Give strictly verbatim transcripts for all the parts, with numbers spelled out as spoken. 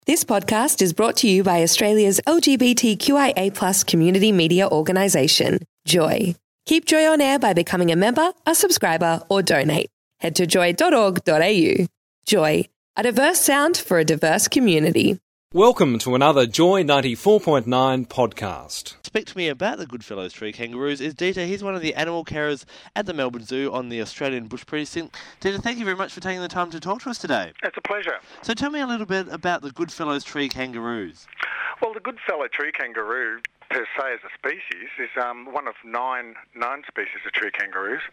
This podcast is brought to you by Australia's L G B T Q I A plus community media organisation, Joy. Keep Joy on air by becoming a member, a subscriber or donate. Head to joy dot org dot a u. Joy, a diverse sound for a diverse community. Welcome to another Joy ninety-four point nine podcast. Speak to me about the Goodfellows tree kangaroos is Dieter. He's one of the animal carers at the Melbourne Zoo on the Australian Bush Precinct. Dieter, thank you very much for taking the time to talk to us today. It's a pleasure. So tell me a little bit about the Goodfellows tree kangaroos. Well, the Goodfellow tree kangaroo, per se as a species, is um, one of nine known species of tree kangaroos,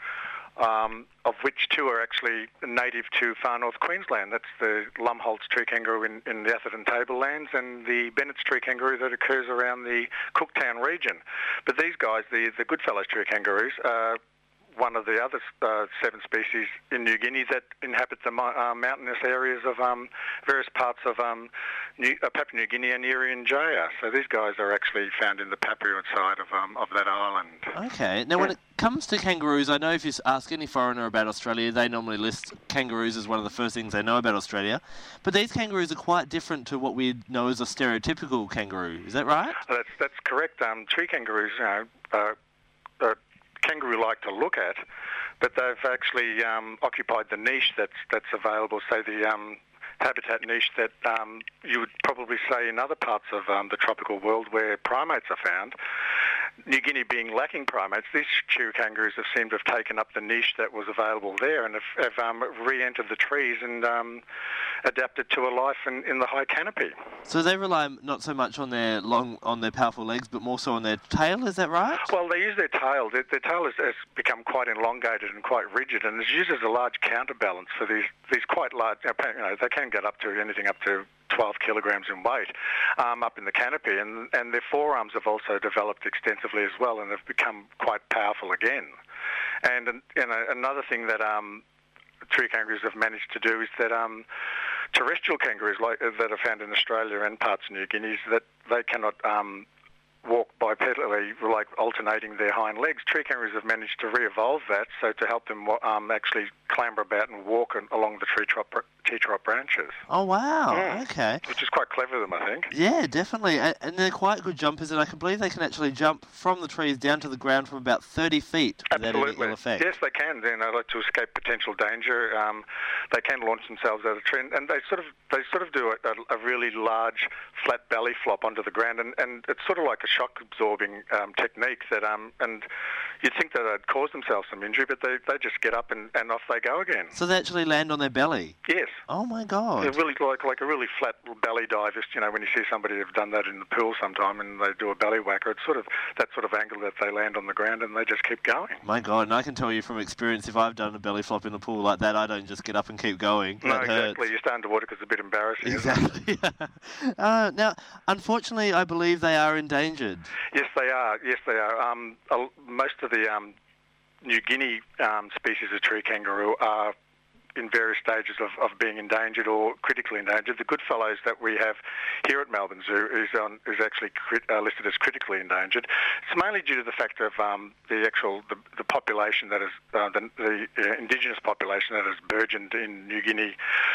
um, of which two are actually native to far north Queensland. That's the Lumholtz tree kangaroo in, in the Atherton Tablelands and the Bennett's tree kangaroo that occurs around the Cooktown region. But these guys, the, the Goodfellows tree kangaroos, are one of the other uh, seven species in New Guinea that inhabit the uh, mountainous areas of um, various parts of um, New, uh, Papua New Guinea and Irian-Jaya. So these guys are actually found in the Papuan side of um, of that island. Okay. Now, when it comes to kangaroos, I know if you ask any foreigner about Australia, they normally list kangaroos as one of the first things they know about Australia. But these kangaroos are quite different to what we know as a stereotypical kangaroo. Is that right? That's that's correct. Um, tree kangaroos, you know, uh, uh, kangaroo-like to look at, but they've actually um, occupied the niche that's that's available. Say the um, habitat niche that um, you would probably say in other parts of um, the tropical world where primates are found. New Guinea being lacking primates, these tree kangaroos have seemed to have taken up the niche that was available there and have, have um, re-entered the trees and um, adapted to a life in, in the high canopy. So they rely not so much on their long, on their powerful legs, but more so on their tail. Is that right? Well, they use their tail. Their, their tail has, has become quite elongated and quite rigid, and is used as a large counterbalance for these these quite large. You know, they can get up to anything up to twelve kilograms in weight um, up in the canopy, and, and their forearms have also developed extensively as well, and have become quite powerful again. And, and you know, another thing that um, tree kangaroos have managed to do is that um, terrestrial kangaroos like that are found in Australia and parts of New Guinea, is that they cannot um, walk bipedally, like alternating their hind legs. Tree kangaroos have managed to re-evolve that, so to help them um, actually clamber about and walk along the tree top, tree top branches. Oh, wow. Mm. Okay. Which is quite clever of them, I think. Yeah, definitely. And they're quite good jumpers, and I can believe they can actually jump from the trees down to the ground from about thirty feet without any ill effect. Yes, they can. You know, like to escape potential danger. Um, they can launch themselves out of a tree, and they sort of they sort of do a, a really large flat belly flop onto the ground, and, and it's sort of like a shock absorbing um, technique that um and you'd think that they'd cause themselves some injury, but they, they just get up and, and off they go again. So they actually land on their belly? Yes. Oh my God. They're really like like a really flat belly dive. Just, you know, when you see somebody who've done that in the pool sometime and they do a belly whacker, it's sort of that sort of angle that they land on the ground and they just keep going. My God, and I can tell you from experience, if I've done a belly flop in the pool like that, I don't just get up and keep going. No, that exactly. hurts. You stay underwater because it's a bit embarrassing. Exactly. uh, now, unfortunately, I believe they are endangered. Yes, they are. Yes, they are. Um, most of the um, New Guinea um, species of tree kangaroo are in various stages of, of being endangered or critically endangered. The Goodfellows that we have here at Melbourne Zoo is on, is actually crit, uh, listed as critically endangered. It's mainly due to the fact of um, the actual the, the population that is uh, the, the uh, indigenous population that has burgeoned in New Guinea.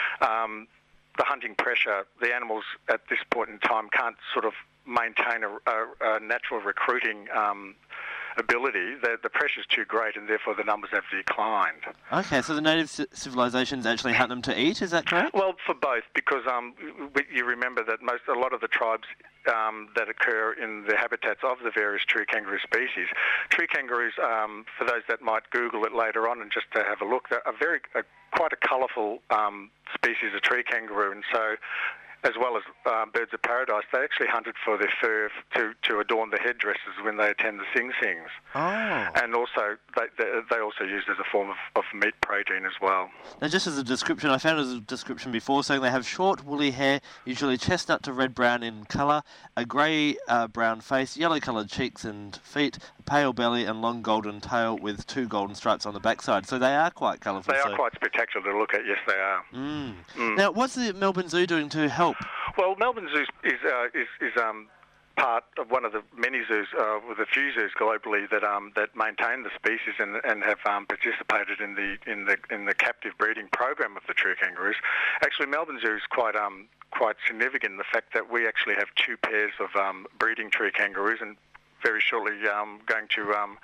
Um, the hunting pressure, the animals at this point in time can't sort of maintain a, a, a natural recruiting um, ability. The, the pressure's too great, and therefore the numbers have declined. Okay, so the native c- civilizations actually hunt them to eat, is that correct? Well, for both, because um, we, you remember that most a lot of the tribes um, that occur in the habitats of the various tree kangaroo species, tree kangaroos, um, for those that might Google it later on and just to have a look, they're a very a, quite a colourful um, species of tree kangaroo, and so as well as uh, birds of paradise, they actually hunted for their fur to, to adorn the headdresses when they attend the Sing Sings. Oh. And also, they, they, they also used as a form of, of meat protein as well. Now, just as a description, I found as a description before saying they have short, woolly hair, usually chestnut to red-brown in colour, a grey-brown uh, face, yellow-coloured cheeks and feet, a pale belly and long golden tail with two golden stripes on the backside. So they are quite colourful. They so. are quite spectacular to look at, yes they are. Mm. Mm. Now, what's the Melbourne Zoo doing to help? Well, Melbourne Zoo is uh, is, is um, part of one of the many zoos, uh, with a few zoos globally that um, that maintain the species and, and have um, participated in the in the in the captive breeding program of the tree kangaroos. Actually, Melbourne Zoo is quite um, quite significant in the fact that we actually have two pairs of um, breeding tree kangaroos, and very shortly um, going to um,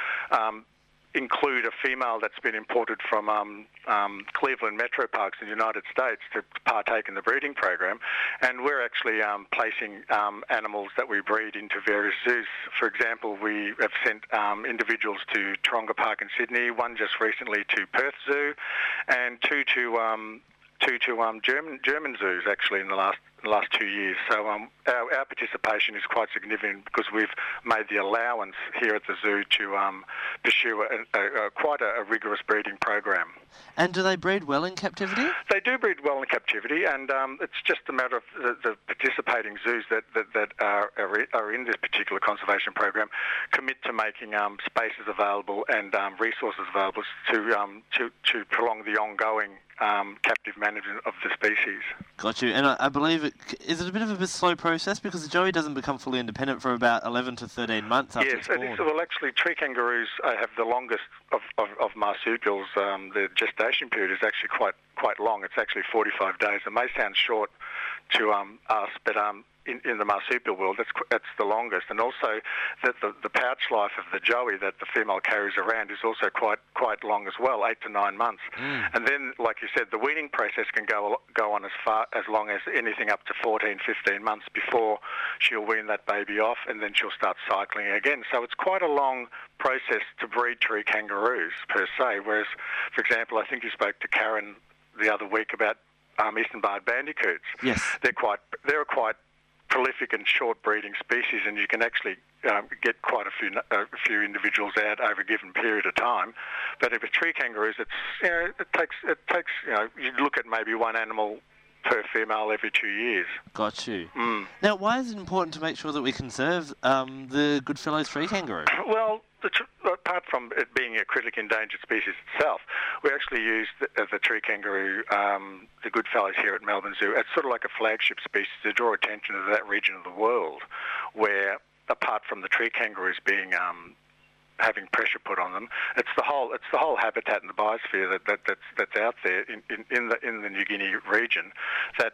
um, include a female that's been imported from um, um, Cleveland Metro Parks in the United States to partake in the breeding program. And we're actually um, placing um, animals that we breed into various zoos. For example, we have sent um, individuals to Taronga Park in Sydney, one just recently to Perth Zoo, and two to um, two to um, German German zoos actually in the last in the last two years. So um, our, our participation is quite significant because we've made the allowance here at the zoo to um, pursue a, a, a, quite a, a rigorous breeding program. And do they breed well in captivity? They do breed well in captivity, and um, it's just a matter of the, the participating zoos that, that, that are, are in this particular conservation program commit to making um, spaces available and um, resources available to, um, to, to prolong the ongoing um, captive management of the species. Got you. And I, I believe, it, is it a bit of a bit slow process? Because the joey doesn't become fully independent for about eleven to thirteen months after yes, it's born. Yes, well actually tree kangaroos uh, have the longest of, of, of marsupials. Um, the gestation period is actually quite quite long. It's actually forty-five days. It may sound short to um, us, but um, in, in the marsupial world, that's that's the longest. And also, that the, the pouch life of the joey that the female carries around is also quite quite long as well, eight to nine months. Mm. And then, like you said, the weaning process can go go on as far as long as anything up to fourteen, fifteen months before she'll wean that baby off, and then she'll start cycling again. So it's quite a long process to breed tree kangaroos per se. Whereas, for example, I think you spoke to Karen the other week about um, eastern barred bandicoots. Yes, they're quite they're quite prolific and short breeding species, and you can actually um, get quite a few a few individuals out over a given period of time. But if it's tree kangaroos, it's you know it takes it takes you know you look at maybe one animal per female every two years. Got you. Mm. Now, why is it important to make sure that we conserve um, the Goodfellows tree kangaroo? Well, the tr- apart from it being a critically endangered species itself, we actually use the, uh, the tree kangaroo, um, the Goodfellows here at Melbourne Zoo, as sort of like a flagship species to draw attention to that region of the world where, apart from the tree kangaroos being um, having pressure put on them, it's the whole it's the whole habitat and the biosphere that, that that's that's out there in, in, in the in the New Guinea region that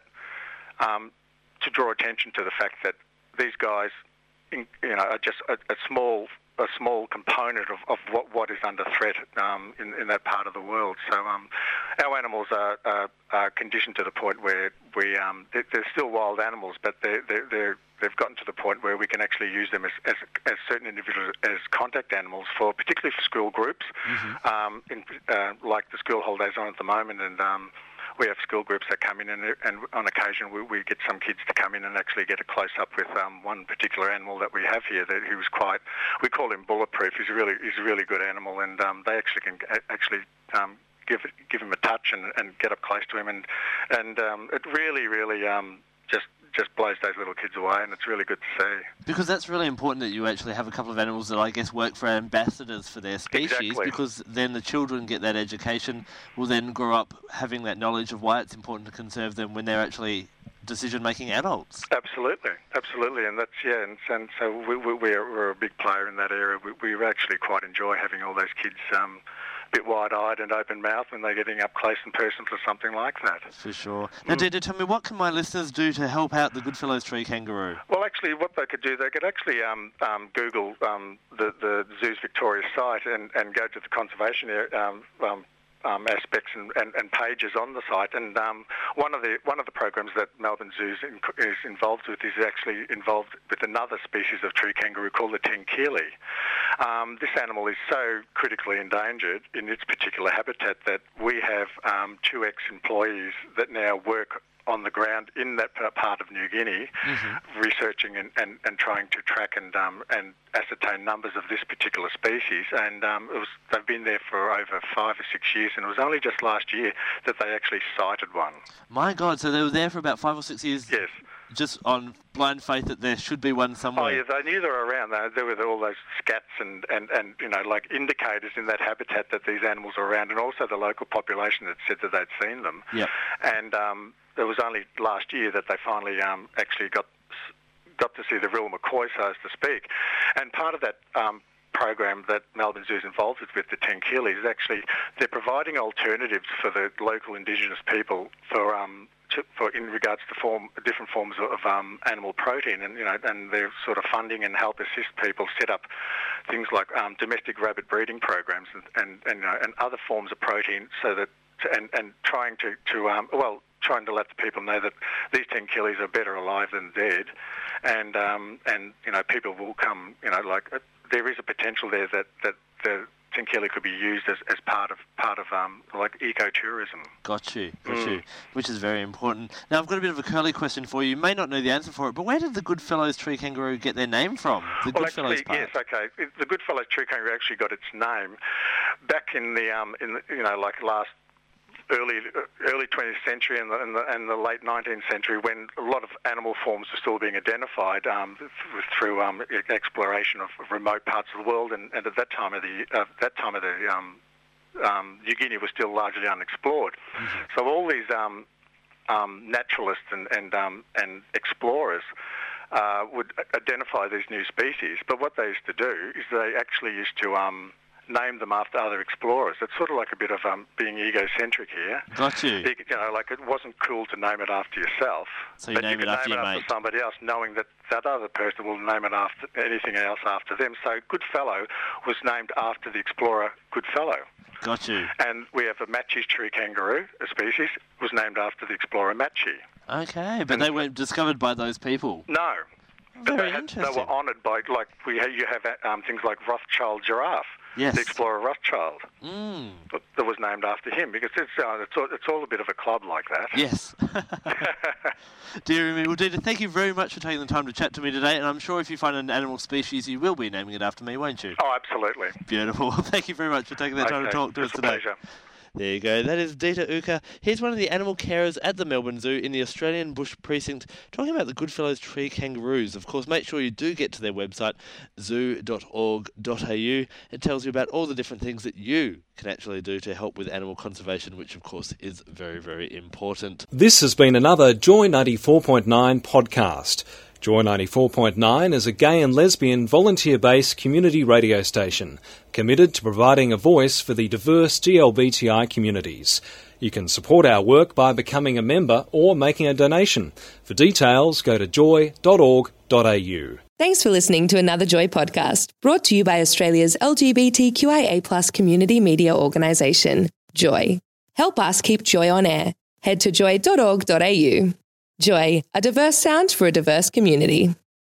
um, to draw attention to the fact that these guys, in, you know, are just a, a small a small component of, of what, what is under threat um, in, in that part of the world. So um, our animals are, are, are conditioned to the point where we um, they're, they're still wild animals, but they're, they're, they're, they've gotten to the point where we can actually use them as, as, as certain individuals as contact animals for, particularly for school groups, mm-hmm. um, in, uh, like the school holidays on at the moment, and um, we have school groups that come in, and, and on occasion we, we get some kids to come in and actually get a close-up with um, one particular animal that we have here that he was quite, we call him bulletproof. He's a really, he's a really good animal, and um, they actually can actually um, give give him a touch and, and get up close to him, and and um, it really, really um, just just blows those little kids away, and it's really good to see. Because that's really important that you actually have a couple of animals that I guess work for ambassadors for their species, exactly. Because then the children get that education, will then grow up having that knowledge of why it's important to conserve them when they're actually decision-making adults. Absolutely, absolutely, and that's yeah, and, and so we, we, we're, we're a big player in that area. We, we actually quite enjoy having all those kids um, a bit wide-eyed and open-mouthed when they're getting up close and personal to something like that. For sure. Now, mm. Deirdre, tell me, what can my listeners do to help out the Goodfellows tree kangaroo? Well, actually, what they could do, they could actually um, um, Google um, the, the Zoos Victoria site and, and go to the conservation area, um, um, Um, aspects and, and, and pages on the site, and um, one of the one of the programs that Melbourne Zoo in, is involved with is actually involved with another species of tree kangaroo called the tenkili. Um, this animal is so critically endangered in its particular habitat that we have um, two ex-employees that now work on the ground in that part of New Guinea, mm-hmm. researching and, and, and trying to track and um, and ascertain numbers of this particular species. And um, it was, they've been there for over five or six years, and it was only just last year that they actually sighted one. My God, so they were there for about five or six years? Yes. Just on blind faith that there should be one somewhere? Oh, yeah, they knew they were around. They, there were all those scats and, and, and, you know, like indicators in that habitat that these animals are around, and also the local population that said that they'd seen them. Yep. And um, it was only last year that they finally um, actually got got to see the real McCoy, so as to speak. And part of that um, program that Melbourne Zoo is involved with, with the tenkili, is actually they're providing alternatives for the local Indigenous people for um, to, for in regards to form different forms of um, animal protein, and you know, and they're sort of funding and help assist people set up things like um, domestic rabbit breeding programs and and and, you know, and other forms of protein, so that and and trying to to um, well. trying to let the people know that these tenkillies are better alive than dead, and um, and you know, people will come, you know, like uh, there is a potential there that, that the tenkilli could be used as, as part of part of um, like ecotourism. Got you, got Mm. you, which is very important. Now I've got a bit of a curly question for you. You may not know the answer for it, but where did the Goodfellows tree kangaroo get their name from? The Well, Goodfellows actually, part. yes, okay. It- The Goodfellows tree kangaroo actually got its name back in the um, in the, you know, like last. Early early twentieth century and the, and, the, and the late nineteenth century, when a lot of animal forms were still being identified um, th- through um, exploration of remote parts of the world, and, and at that time of the uh, that time of the um, um, New Guinea was still largely unexplored. Mm-hmm. So all these um, um, naturalists and and, um, and explorers uh, would identify these new species, but what they used to do is they actually used to um, name them after other explorers. It's sort of like a bit of um, being egocentric here. Got you. You, you know, like it wasn't cool to name it after yourself. So you but name you it after name your it after mate. somebody else, knowing that that other person will name it after anything else after them. So Goodfellow was named after the explorer Goodfellow. Got you. And we have a Matchie's tree kangaroo, a species, was named after the explorer Matchie. Okay, but they weren't discovered by those people. No. But Very they, had, interesting. they were honoured by, like, we ha- you have um, things like Rothschild giraffe. Yes. The explorer Rothschild. Mm. That was named after him, because it's uh, it's, all, it's all a bit of a club like that. Yes. Dear me, well, Dita, thank you very much for taking the time to chat to me today, and I'm sure if you find an animal species, you will be naming it after me, won't you? Oh, absolutely. Beautiful. Thank you very much for taking the time Okay, to talk to us it's a today. pleasure. There you go. That is Dita Uka. He's one of the animal carers at the Melbourne Zoo in the Australian Bush Precinct, talking about the Goodfellows tree kangaroos. Of course, make sure you do get to their website, zoo dot org dot a u. It tells you about all the different things that you can actually do to help with animal conservation, which, of course, is very, very important. This has been another Joy ninety-four point nine podcast. Joy ninety-four point nine is a gay and lesbian volunteer-based community radio station committed to providing a voice for the diverse G L B T I communities. You can support our work by becoming a member or making a donation. For details, go to joy dot org dot a u. Thanks for listening to another Joy podcast, brought to you by Australia's L G B T Q I A plus community media organisation, Joy. Help us keep Joy on air. Head to joy dot org dot a u. Joy, a diverse sound for a diverse community.